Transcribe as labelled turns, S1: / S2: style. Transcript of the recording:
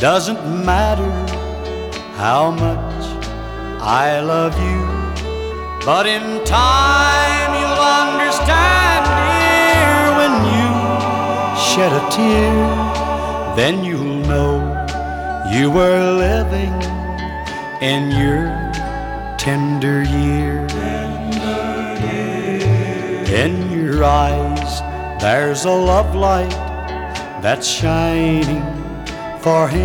S1: doesn't matter how much I love you, but in time you'll understand, dear. When you shed a tear, then you'll know you were living in your tender years. In your eyes there's a love light that's shining for him.